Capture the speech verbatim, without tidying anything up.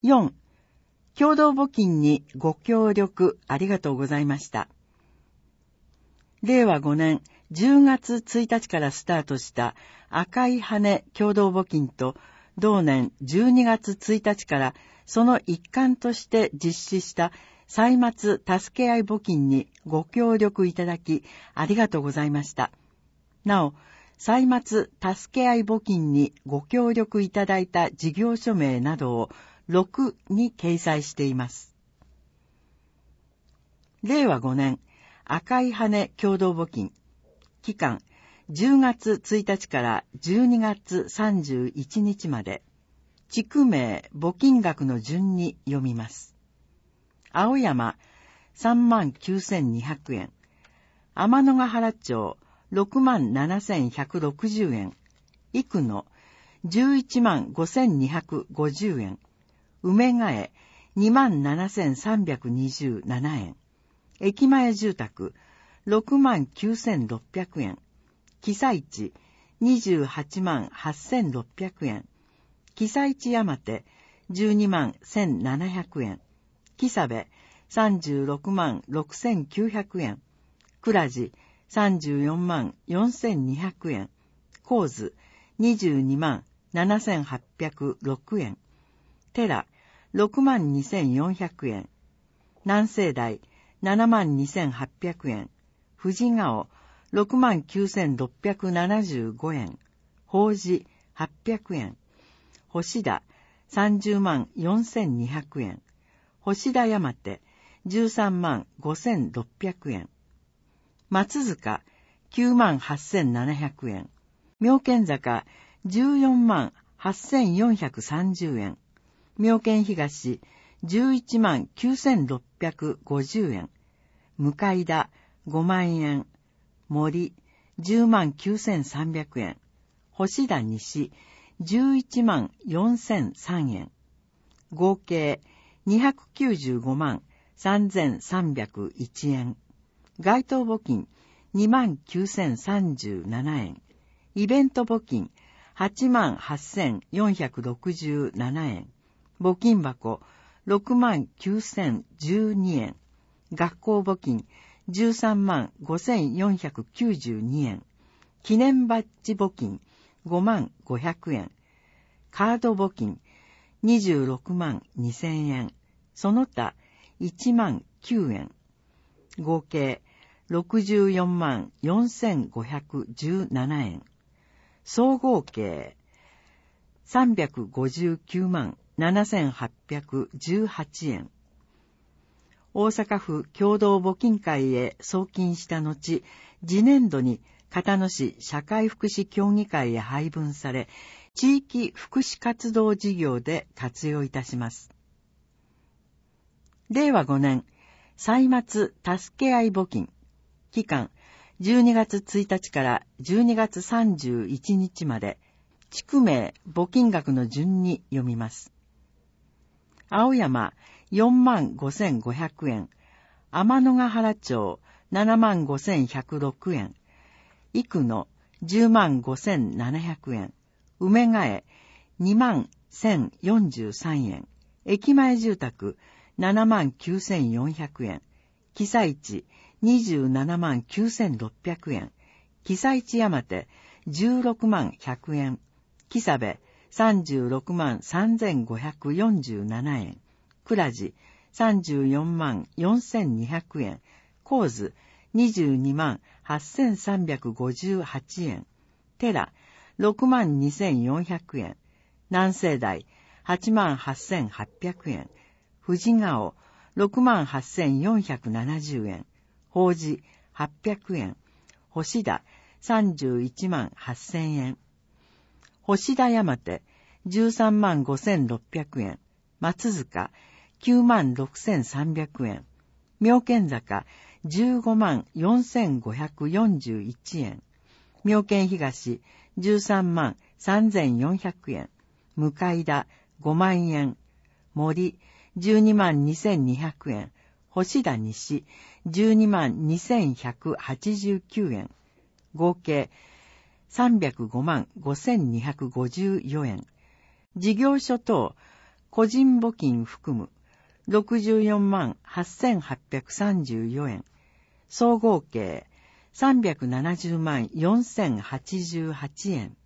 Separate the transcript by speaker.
Speaker 1: よん、共同募金にご協力ありがとうございました。れいわごねんじゅうがつついたちからスタートした赤い羽共同募金と、同年じゅうにがつついたちからその一環として実施した歳末助け合い募金にご協力いただきありがとうございました。なお、歳末助け合い募金にご協力いただいた事業所名などをろくに掲載しています。れいわごねん赤い羽共同募金。期間、じゅうがつついたちからじゅうにがつさんじゅういちにちまで。地区名、募金額の順に読みます。青山、さんまんきゅうせんにひゃくえん。天のヶ原町、ろくまんななせんひゃくろくじゅうえん。生野、じゅういちまんごせんにひゃくごじゅうえん。梅ヶ江、にまんななせんさんびゃくにじゅうななえん。駅前住宅、ろくまんきゅうせんろっぴゃくえん。被災地、にじゅうはちまんはっせんろっぴゃくえん。被災地山手、じゅうにまんせんななひゃくえん。木佐部、さんじゅうろくまんろくせんきゅうひゃくえん。倉地、さんじゅうよんまんよんせんにひゃくえん。神津、にじゅうにまんななせんはっぴゃくろくえん。寺、ろくまんにせんよんひゃくえん。南西台、ななまんにせんはっぴゃくえん。富士川、ろくまんきゅうせんろっぴゃくななじゅうごえん。法事、はっぴゃくえん。星田、さんじゅうまんよんせんにひゃくえん。星田山手、じゅうさんまんごせんろっぴゃくえん。松塚、きゅうまんはっせんななひゃくえん。妙見坂、じゅうよんまんはっせんよんひゃくさんじゅうえん。妙見東、じゅういちまんきゅうせんろっぴゃくごじゅうえん。向田、ごまんえん。森、じゅうまんきゅうせんさんびゃくえん。星田西、じゅういちまんよんせんさんえん。合計にひゃくきゅうじゅうごまんさんぜんさんびゃくいちえん。該当募金にまんきゅうせんさんじゅうななえん。イベント募金はちまんはっせんよんひゃくろくじゅうななえん。募金箱ろくまんきゅうせんじゅうにえん。学校募金じゅうさんまんごせんよんひゃくきゅうじゅうにえん。記念バッジ募金ごまんごひゃくえん。カード募金にじゅうろくまんにせんえん。その他いちまんきゅうえん。合計ろくじゅうよんまんよんせんごひゃくじゅうななえん。総合計さんびゃくごじゅうきゅうまんななせんはっぴゃくじゅうはちえん。大阪府共同募金会へ送金した後、次年度に交野市社会福祉協議会へ配分され、地域福祉活動事業で活用いたします。れいわごねん歳末助け合い募金。期間、じゅうにがつついたちからじゅうにがつさんじゅういちにちまで。地区名、募金額の順に読みます。青山、よんまんごせんごひゃくえん。天のヶ原町、ななまんごせんひゃくろくえん。生野、じゅうまんごせんななひゃくえん。梅ヶ江、にまんせんよんじゅうさんえん。駅前住宅、ななまんきゅうせんよんひゃくえん。被災地、にじゅうななまんきゅうせんろっぴゃくえん。被災地山手、じゅうろくまんひゃくえん。木佐部、さんじゅうろくまんさんぜんごひゃくよんじゅうななえん。倉地、さんじゅうよんまんよんせんにひゃくえん。神津、にじゅうにまんはっせんさんびゃくごじゅうはちえん。寺、ろくまんにせんよんひゃくえん。南西台、はちまんはっせんはっぴゃくえん。富士川、ろくまんはっせんよんひゃくななじゅうえん。法事、はっぴゃくえん。星田、さんじゅういちまんはっせんえん。星田山手、じゅうさんまんごせんろっぴゃくえん。松塚、きゅうまんろくせんさんびゃくえん。妙見坂、じゅうごまんよんせんごひゃくよんじゅういちえん。妙見東、じゅうさんまんさんぜんよんひゃくえん。向田、ごまんえん。森、じゅうにまんにせんにひゃくえん。星田西、じゅうにまんにせんひゃくはちじゅうきゅうえん。合計、さんびゃくごまんごせんにひゃくごじゅうよんえん。事業所等、 個人募金含むろくじゅうよんまんはっせんはっぴゃくさんじゅうよえん、総合計さんびゃくななじゅうまんよんせんはちじゅうはちえん。